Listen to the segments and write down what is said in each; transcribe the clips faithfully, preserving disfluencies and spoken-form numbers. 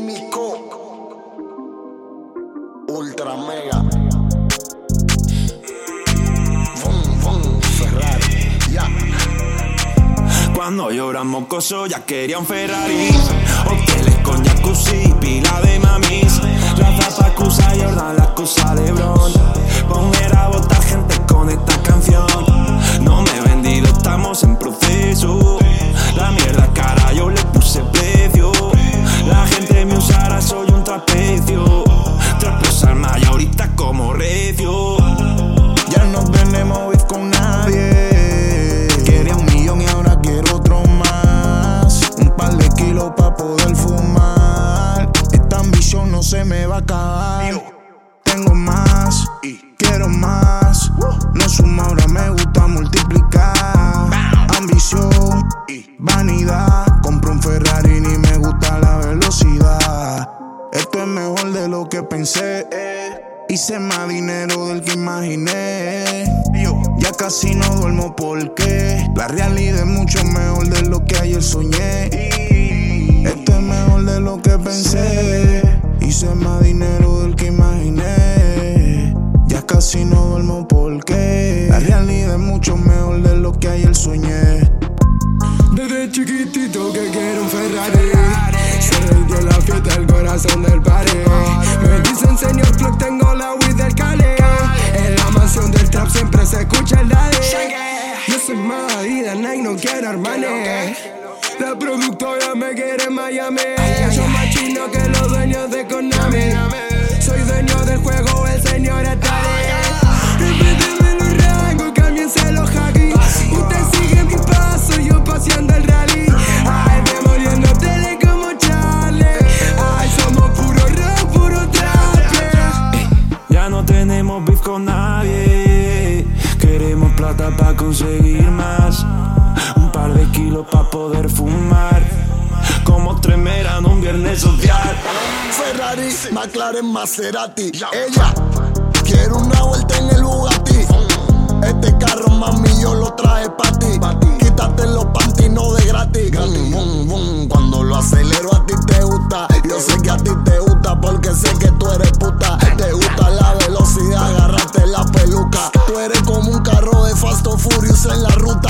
Químico Ultra Mega Von, von, Ferrari, ya. Cuando yo era mocoso ya quería un Ferrari, hoteles con jacuzzi, pila de mamis, la zafa excusa Jordan, la excusa LeBron, poner a votar gente con esta canción. No me he vendido, estamos en proceso, la mierda cara yo le puse precio, la gente me usará, soy un trapecio, trapeos al maya ahorita como recio. Ya no tenemos beef con nadie, quería un millón y ahora quiero otro más, un par de kilos pa' poder fumar, esta ambición no se me va a acabar. Tengo más, quiero más, no suma ahora me gusta multiplicar. Ambición, vanidad, compro un Ferrari ni me gusta la velocidad. Esto es mejor de lo que pensé, hice más dinero del que imaginé. Ya casi no duermo porque la realidad es mucho mejor de lo que ayer soñé. Esto es mejor de lo que pensé, hice más dinero del que imaginé. Ya casi no duermo porque la realidad es mucho mejor de lo que ayer soñé. Desde chiquitito que quiero un Ferrari, ser el de la fiesta, el corazón del party. Me dicen señor Club, tengo la weed del Cali. En la mansión del trap siempre se escucha el daddy. Yo soy más Adidas, Nike, no quiero Armani. La productora me quiere en Miami. Yo más chino que los dueños de Konami. Soy dueño del juego, el señor Atari. Repíteme los rangos, cámbiense los hackies. Usted sigue mi paso, yo paseando el rally. Ay, demoliendo tele como Charlie. Ay, somos puro rock, puro trap, yeah. Ya no tenemos beef con nadie, queremos plata pa' conseguir más, un par de kilos pa' poder fumar, como tremera en un viernes social. Ferrari, McLaren, Maserati. Ella quiere una vuelta en el Bugatti. Este carro, mami, yo lo traje pa' ti. Quítate los panty, no de gratis. Bum, bum, bum. Cuando lo acelero a ti te gusta. Yo sé que a ti te gusta porque sé que tú eres puta. Te gusta la velocidad, agárrate la peluca. Tú eres como un carro de Fast and Furious en la ruta.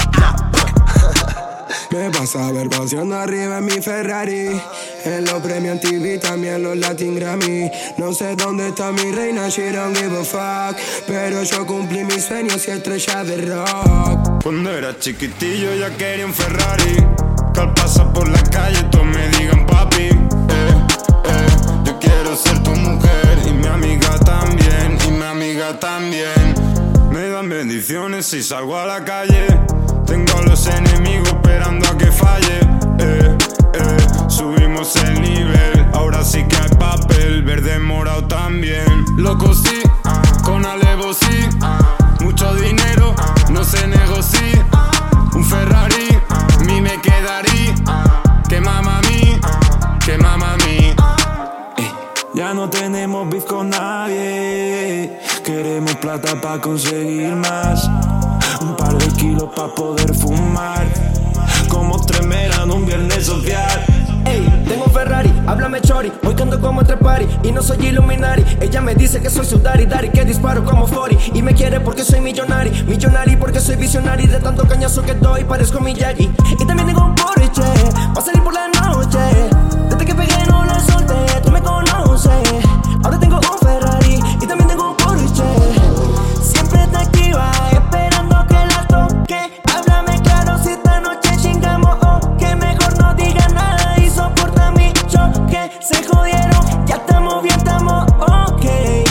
Me vas a ver paseando arriba en mi Ferrari, en los premios T V, también los Latin Grammy. No sé dónde está mi reina, she don't give a fuck, pero yo cumplí mis sueños y estrella de rock. Cuando era chiquitillo ya quería un Ferrari, que al pasar por la calle todos me digan papi. Eh, eh, yo quiero ser tu mujer y mi amiga también, y mi amiga también. Me dan bendiciones si salgo a la calle, tengo a los enemigos esperando a que falle. Eh, eh, subimos el nivel, ahora sí que hay papel, verde morado también. Loco sí, con alevosí, mucho dinero, no se negocia. Un Ferrari, mi me quedaría, que mama a mí, que mama a mí. Eh, ya no tenemos beef con nadie, queremos plata pa' conseguir más, un par de kilos pa' poder fumar, como tremera en un viernes social. Ey, tengo un Ferrari, háblame chori, hoy canto como entre party y no soy Illuminati. Ella me dice que soy su daddy, daddy, que disparo como forty y me quiere porque soy millonari, millonari porque soy visionari. De tanto cañazo que doy parezco Miyagi. Y también tengo un Porsche, pa' salir por la noche. Desde que pegué no la solté, tú me conoces. Ahora tengo un Ferrari y también tengo un Porsche. Siempre está activa, esperando que la toque. Háblame claro si esta noche chingamos o que mejor no diga nada y soporta mi choque. Se jodieron, ya estamos bien, estamos ok,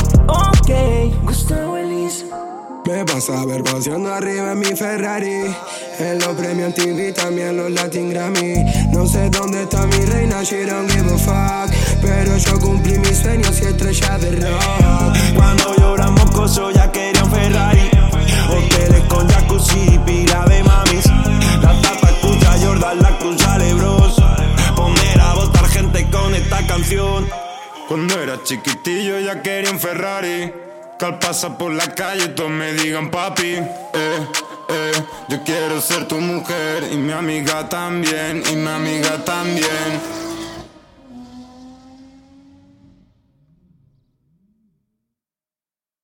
ok. Gustavo Elis. Me vas a ver paseando arriba en mi Ferrari, en los premios T V, también los Latin Grammy. No sé dónde está mi reina, she don't give a fuck, pero yo cumplí mis sueños y estrella de rock. Cuando yo era mocoso ya quería un Ferrari, hoteles con jacuzzi, pila de mamis, la tapa escucha Jordan, la excusa LeBron, poner a votar gente con esta canción. Cuando era chiquitillo ya quería un Ferrari, que al pasar por la calle todos me digan papi. Eh, eh, yo quiero ser tu mujer y mi amiga también, y mi amiga también.